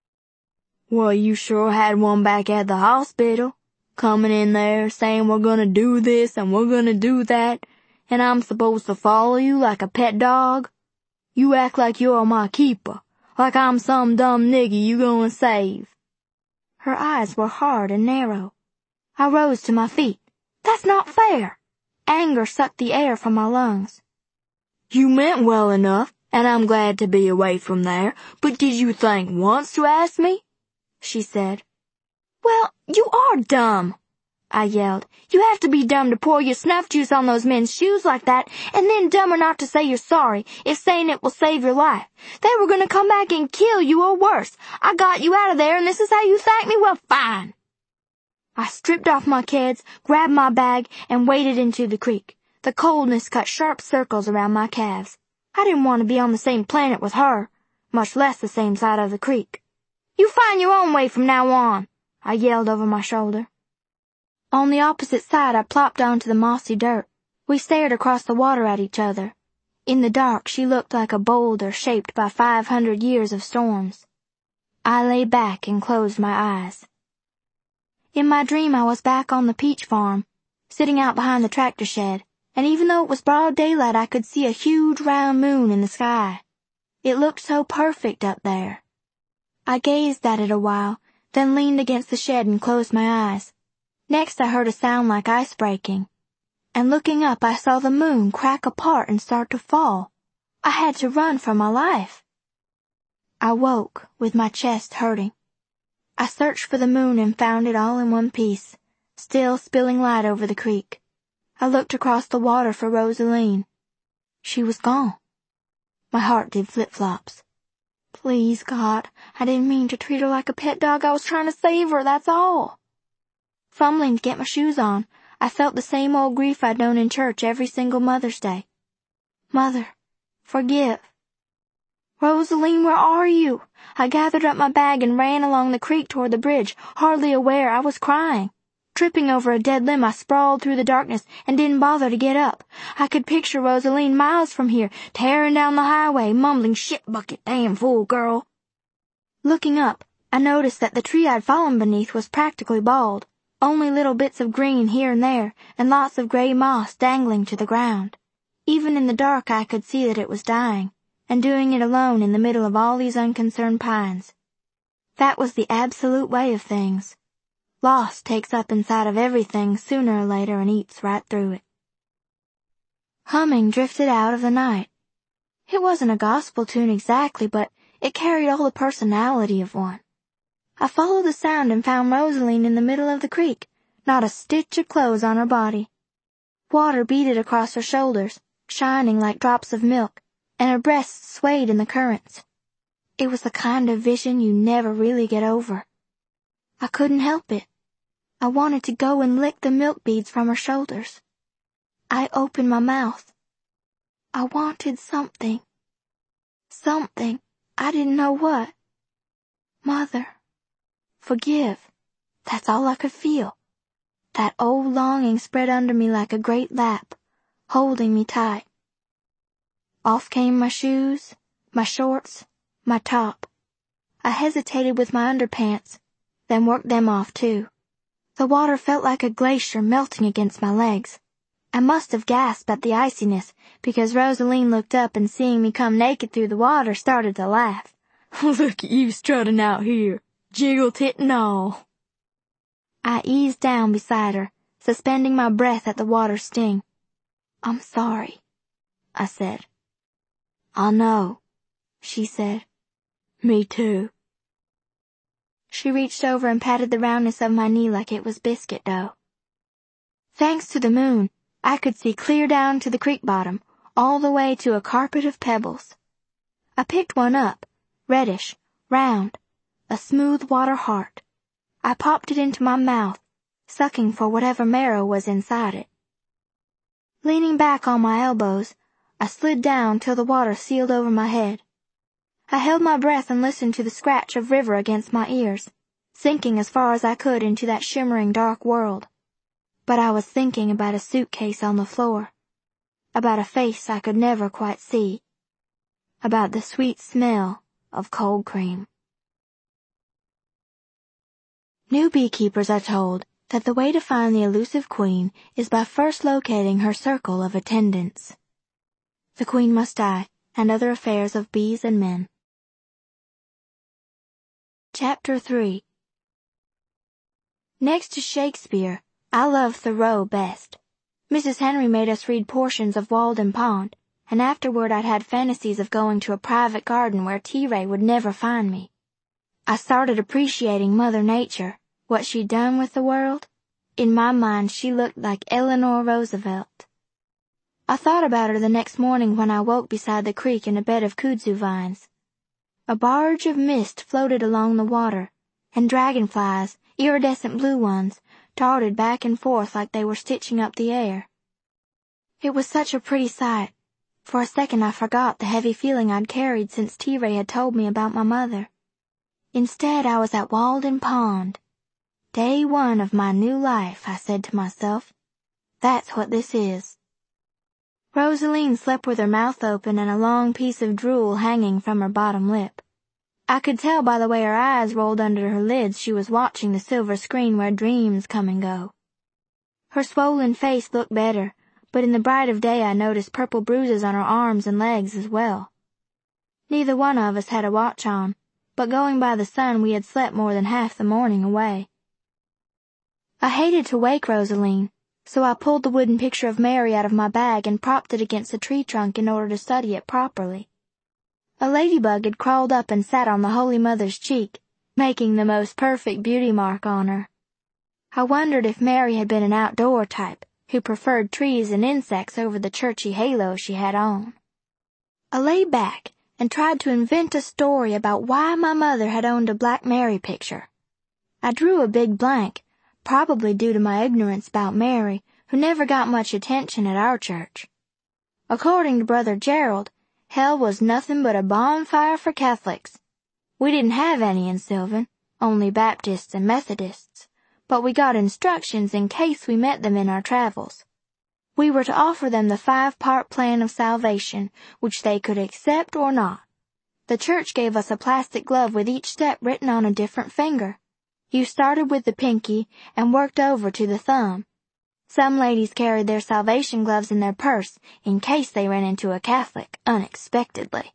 Well, you sure had one back at the hospital, coming in there saying we're gonna do this and we're gonna do that, and I'm supposed to follow you like a pet dog. You act like you're my keeper, like I'm some dumb nigger you gonna save. Her eyes were hard and narrow. I rose to my feet. That's not fair. Anger sucked the air from my lungs. You meant well enough, and I'm glad to be away from there, but did you think once to ask me? She said. Well, you are dumb, I yelled. You have to be dumb to pour your snuff juice on those men's shoes like that, and then dumber not to say you're sorry, if saying it will save your life. They were gonna come back and kill you or worse. I got you out of there, and this is how you thank me? Well, fine. I stripped off my kids, grabbed my bag, and waded into the creek. The coldness cut sharp circles around my calves. I didn't want to be on the same planet with her, much less the same side of the creek. You find your own way from now on, I yelled over my shoulder. On the opposite side, I plopped onto the mossy dirt. We stared across the water at each other. In the dark, she looked like a boulder shaped by 500 years of storms. I lay back and closed my eyes. In my dream, I was back on the peach farm, sitting out behind the tractor shed, and even though it was broad daylight, I could see a huge round moon in the sky. It looked so perfect up there. I gazed at it a while, then leaned against the shed and closed my eyes. Next, I heard a sound like ice breaking, and looking up, I saw the moon crack apart and start to fall. I had to run for my life. I woke, with my chest hurting. I searched for the moon and found it all in one piece, still spilling light over the creek. I looked across the water for Rosaline. She was gone. My heart did flip-flops. Please, God, I didn't mean to treat her like a pet dog. I was trying to save her, that's all. Fumbling to get my shoes on, I felt the same old grief I'd known in church every single Mother's Day. Mother, forgive. Rosaline, where are you? I gathered up my bag and ran along the creek toward the bridge, hardly aware I was crying. Tripping over a dead limb, I sprawled through the darkness and didn't bother to get up. I could picture Rosaline miles from here, tearing down the highway, mumbling, "Shit bucket, damn fool girl." Looking up, I noticed that the tree I'd fallen beneath was practically bald, only little bits of green here and there, and lots of gray moss dangling to the ground. Even in the dark I could see that it was dying, and doing it alone in the middle of all these unconcerned pines. That was the absolute way of things. Loss takes up inside of everything sooner or later and eats right through it. Humming drifted out of the night. It wasn't a gospel tune exactly, but it carried all the personality of one. I followed the sound and found Rosaline in the middle of the creek, not a stitch of clothes on her body. Water beaded across her shoulders, shining like drops of milk, and her breasts swayed in the currents. It was the kind of vision you never really get over. I couldn't help it. I wanted to go and lick the milk beads from her shoulders. I opened my mouth. I wanted something. Something. I didn't know what. Mother, forgive. That's all I could feel. That old longing spread under me like a great lap, holding me tight. Off came my shoes, my shorts, my top. I hesitated with my underpants, then worked them off too. The water felt like a glacier melting against my legs. I must have gasped at the iciness, because Rosaline looked up and seeing me come naked through the water started to laugh. "Look at you strutting out here, jiggle tit and all." I eased down beside her, suspending my breath at the water's sting. "I'm sorry," I said. "I know," she said. "Me too." She reached over and patted the roundness of my knee like it was biscuit dough. Thanks to the moon, I could see clear down to the creek bottom, all the way to a carpet of pebbles. I picked one up, reddish, round, a smooth water heart. I popped it into my mouth, sucking for whatever marrow was inside it. Leaning back on my elbows, I slid down till the water sealed over my head. I held my breath and listened to the scratch of river against my ears, sinking as far as I could into that shimmering dark world. But I was thinking about a suitcase on the floor, about a face I could never quite see, about the sweet smell of cold cream. New beekeepers are told that the way to find the elusive queen is by first locating her circle of attendants. The queen must die, and other affairs of bees and men. Chapter 3. Next to Shakespeare, I love Thoreau best. Mrs. Henry made us read portions of Walden Pond, and afterward I'd had fantasies of going to a private garden where T-Ray would never find me. I started appreciating Mother Nature, what she'd done with the world. In my mind, she looked like Eleanor Roosevelt. I thought about her the next morning when I woke beside the creek in a bed of kudzu vines. A barge of mist floated along the water, and dragonflies, iridescent blue ones, darted back and forth like they were stitching up the air. It was such a pretty sight. For a second I forgot the heavy feeling I'd carried since T-Ray had told me about my mother. Instead, I was at Walden Pond. Day one of my new life, I said to myself. That's what this is. Rosaline slept with her mouth open and a long piece of drool hanging from her bottom lip. I could tell by the way her eyes rolled under her lids she was watching the silver screen where dreams come and go. Her swollen face looked better, but in the bright of day I noticed purple bruises on her arms and legs as well. Neither one of us had a watch on, but going by the sun we had slept more than half the morning away. I hated to wake Rosaline, so I pulled the wooden picture of Mary out of my bag and propped it against a tree trunk in order to study it properly. A ladybug had crawled up and sat on the Holy Mother's cheek, making the most perfect beauty mark on her. I wondered if Mary had been an outdoor type, who preferred trees and insects over the churchy halo she had on. I lay back and tried to invent a story about why my mother had owned a Black Mary picture. I drew a big blank, probably due to my ignorance about Mary, who never got much attention at our church. According to Brother Gerald, hell was nothing but a bonfire for Catholics. We didn't have any in Sylvan, only Baptists and Methodists, but we got instructions in case we met them in our travels. We were to offer them the 5-part plan of salvation, which they could accept or not. The church gave us a plastic glove with each step written on a different finger. You started with the pinky and worked over to the thumb. Some ladies carried their salvation gloves in their purse in case they ran into a Catholic unexpectedly.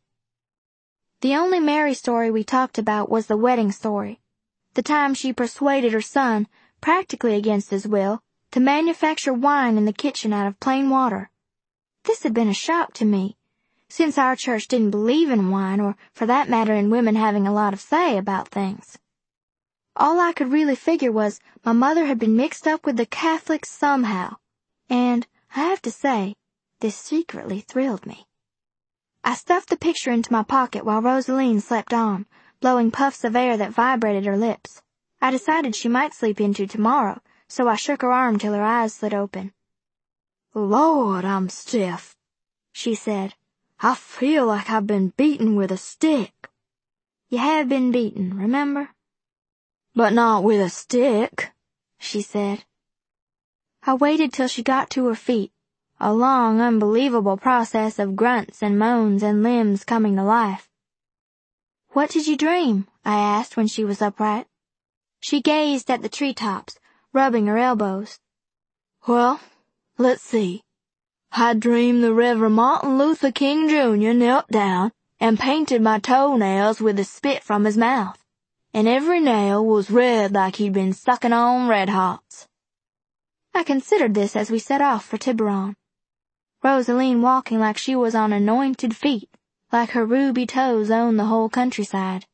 The only Mary story we talked about was the wedding story. The time she persuaded her son, practically against his will, to manufacture wine in the kitchen out of plain water. This had been a shock to me, since our church didn't believe in wine or, for that matter, in women having a lot of say about things. All I could really figure was my mother had been mixed up with the Catholics somehow, and, I have to say, this secretly thrilled me. I stuffed the picture into my pocket while Rosaline slept on, blowing puffs of air that vibrated her lips. I decided she might sleep into tomorrow, so I shook her arm till her eyes slid open. "Lord, I'm stiff," she said. "I feel like I've been beaten with a stick." "You have been beaten, remember?" "But not with a stick," she said. I waited till she got to her feet, a long, unbelievable process of grunts and moans and limbs coming to life. "What did you dream?" I asked when she was upright. She gazed at the treetops, rubbing her elbows. "Well, let's see. I dreamed the Reverend Martin Luther King Jr. knelt down and painted my toenails with the spit from his mouth, and every nail was red like he'd been sucking on red hots." I considered this as we set off for Tiburon. Rosaline walking like she was on anointed feet, like her ruby toes owned the whole countryside.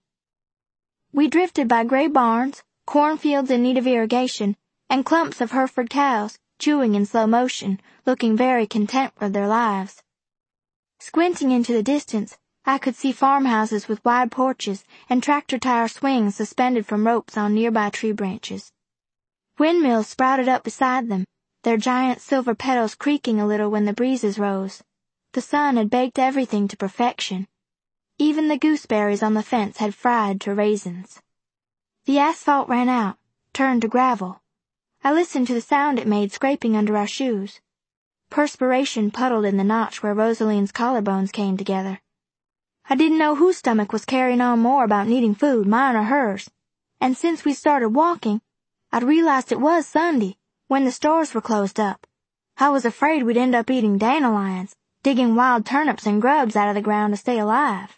We drifted by gray barns, cornfields in need of irrigation, and clumps of Hereford cows, chewing in slow motion, looking very content with their lives. Squinting into the distance, I could see farmhouses with wide porches and tractor tire swings suspended from ropes on nearby tree branches. Windmills sprouted up beside them, their giant silver petals creaking a little when the breezes rose. The sun had baked everything to perfection. Even the gooseberries on the fence had fried to raisins. The asphalt ran out, turned to gravel. I listened to the sound it made scraping under our shoes. Perspiration puddled in the notch where Rosaline's collarbones came together. I didn't know whose stomach was carrying on more about needing food, mine or hers. And since we started walking, I'd realized it was Sunday, when the stores were closed up. I was afraid we'd end up eating dandelions, digging wild turnips and grubs out of the ground to stay alive.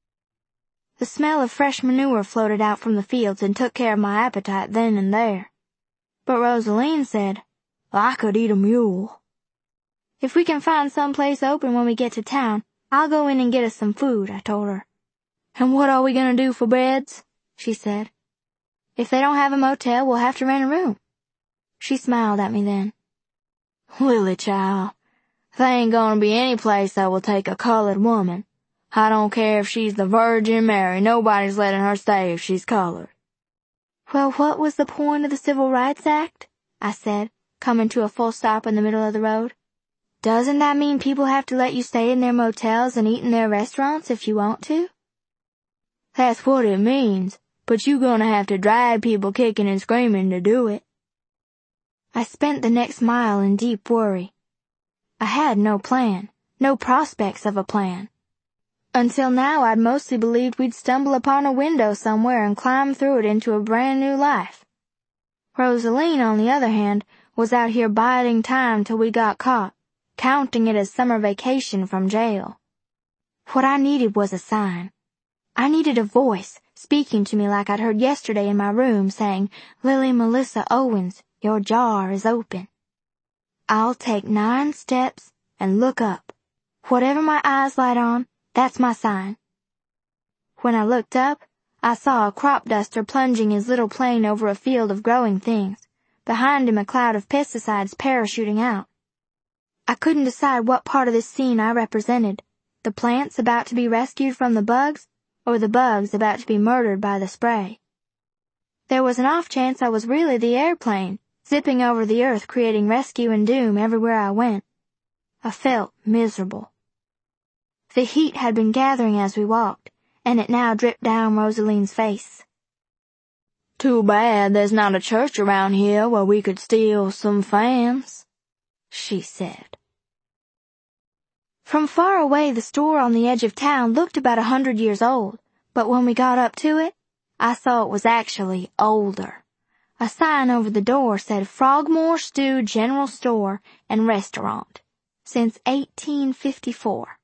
The smell of fresh manure floated out from the fields and took care of my appetite then and there. But Rosaline said, "I could eat a mule." "If we can find some place open when we get to town, I'll go in and get us some food," I told her. "And what are we going to do for beds?" she said. "If they don't have a motel, we'll have to rent a room." She smiled at me then. "Lily, child, there ain't going to be any place that will take a colored woman. I don't care if she's the Virgin Mary, nobody's letting her stay if she's colored." "Well, what was the point of the Civil Rights Act?" I said, coming to a full stop in the middle of the road. "Doesn't that mean people have to let you stay in their motels and eat in their restaurants if you want to?" "That's what it means, but you're gonna have to drag people kicking and screaming to do it." I spent the next mile in deep worry. I had no plan, no prospects of a plan. Until now I'd mostly believed we'd stumble upon a window somewhere and climb through it into a brand new life. Rosaline, on the other hand, was out here biding time till we got caught, counting it as summer vacation from jail. What I needed was a sign. I needed a voice speaking to me like I'd heard yesterday in my room saying, "Lily Melissa Owens, your jar is open." I'll take 9 steps and look up. Whatever my eyes light on, that's my sign. When I looked up, I saw a crop duster plunging his little plane over a field of growing things, behind him a cloud of pesticides parachuting out. I couldn't decide what part of this scene I represented, The plants about to be rescued from the bugs, or the bugs about to be murdered by the spray? There was an off chance I was really the airplane, zipping over the earth creating rescue and doom everywhere I went. I felt miserable. The heat had been gathering as we walked, and it now dripped down Rosaline's face. "Too bad there's not a church around here where we could steal some fans," she said. From far away, the store on the edge of town looked about 100 years old, but when we got up to it, I saw it was actually older. A sign over the door said Frogmore Stew General Store and Restaurant, since 1854.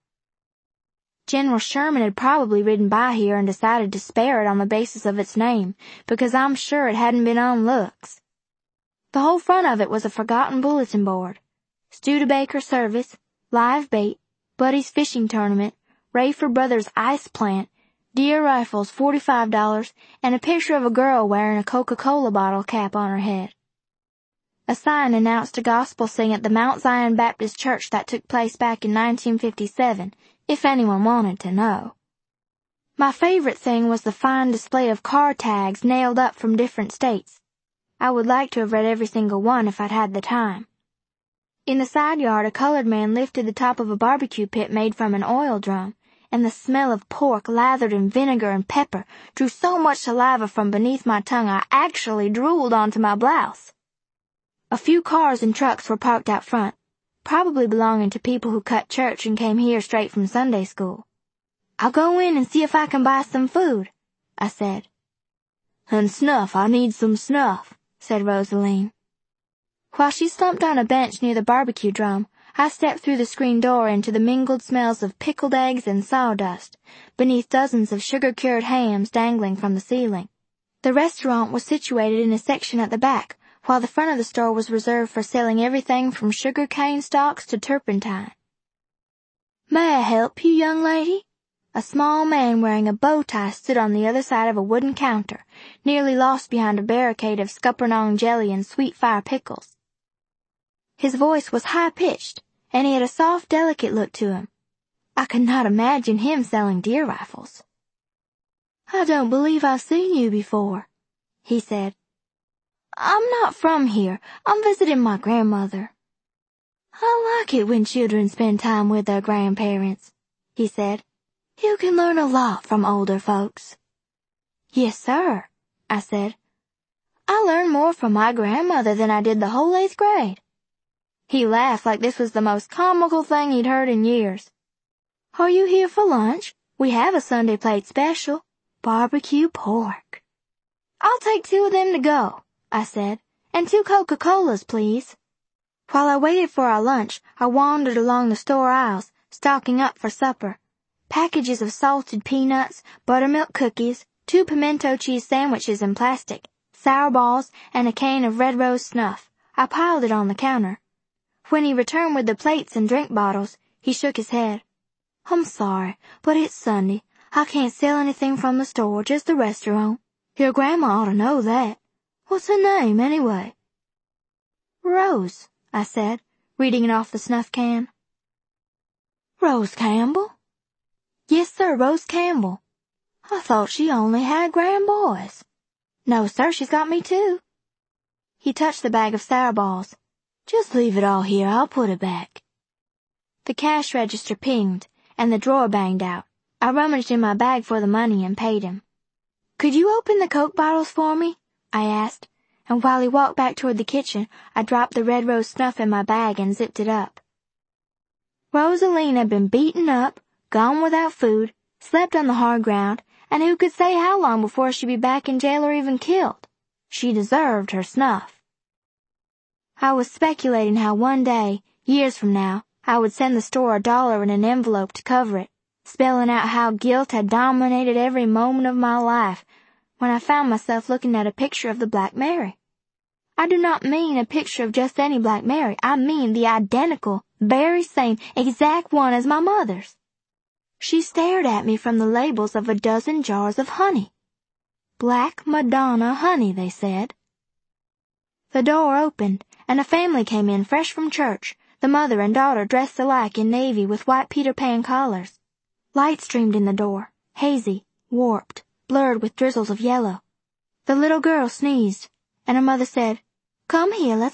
General Sherman had probably ridden by here and decided to spare it on the basis of its name, because I'm sure it hadn't been on looks. The whole front of it was a forgotten bulletin board. Studebaker service, live bait, Buddy's fishing tournament, Rayford Brothers ice plant, deer rifles $45, and a picture of a girl wearing a Coca-Cola bottle cap on her head. A sign announced a gospel sing at the Mount Zion Baptist Church that took place back in 1957, if anyone wanted to know. My favorite thing was the fine display of car tags nailed up from different states. I would like to have read every single one if I'd had the time. In the side yard, a colored man lifted the top of a barbecue pit made from an oil drum, and the smell of pork lathered in vinegar and pepper drew so much saliva from beneath my tongue I actually drooled onto my blouse. A few cars and trucks were parked out front, probably belonging to people who cut church and came here straight from Sunday school. "I'll go in and see if I can buy some food," I said. "And snuff, I need some snuff," said Rosaline. While she slumped on a bench near the barbecue drum, I stepped through the screen door into the mingled smells of pickled eggs and sawdust, beneath dozens of sugar-cured hams dangling from the ceiling. The restaurant was situated in a section at the back, while the front of the store was reserved for selling everything from sugar cane stalks to turpentine. "May I help you, young lady?" A small man wearing a bow tie stood on the other side of a wooden counter, nearly lost behind a barricade of scuppernong jelly and sweet fire pickles. His voice was high-pitched, and he had a soft, delicate look to him. I could not imagine him selling deer rifles. "I don't believe I've seen you before," he said. "I'm not from here. I'm visiting my grandmother." "I like it when children spend time with their grandparents," he said. "You can learn a lot from older folks." "Yes, sir," I said. "I learned more from my grandmother than I did the whole 8th grade." He laughed like this was the most comical thing he'd heard in years. "Are you here for lunch? We have a Sunday plate special. Barbecue pork." "I'll take 2 of them to go," I said, "and 2 Coca-Colas, please." While I waited for our lunch, I wandered along the store aisles, stocking up for supper. Packages of salted peanuts, buttermilk cookies, 2 pimento cheese sandwiches in plastic, sour balls, and a can of Red Rose snuff. I piled it on the counter. When he returned with the plates and drink bottles, he shook his head. "I'm sorry, but it's Sunday. I can't sell anything from the store, just the restaurant. Your grandma ought to know that. What's her name, anyway?" "Rose," I said, reading it off the snuff can. "Rose Campbell?" "Yes, sir, Rose Campbell." "I thought she only had grandboys." "No, sir, she's got me too." He touched the bag of sour balls. "Just leave it all here, I'll put it back." The cash register pinged, and the drawer banged out. I rummaged in my bag for the money and paid him. "Could you open the Coke bottles for me?" I asked, and while he walked back toward the kitchen, I dropped the Red Rose snuff in my bag and zipped it up. Rosaline had been beaten up, gone without food, slept on the hard ground, and who could say how long before she'd be back in jail or even killed? She deserved her snuff. I was speculating how one day, years from now, I would send the store $1 in an envelope to cover it, spelling out how guilt had dominated every moment of my life, when I found myself looking at a picture of the Black Mary. I do not mean a picture of just any Black Mary. I mean the identical, very same, exact one as my mother's. She stared at me from the labels of a dozen jars of honey. Black Madonna honey, they said. The door opened, and a family came in fresh from church, the mother and daughter dressed alike in navy with white Peter Pan collars. Light streamed in the door, hazy, warped, blurred with drizzles of yellow. The little girl sneezed, and her mother said, "Come here, let's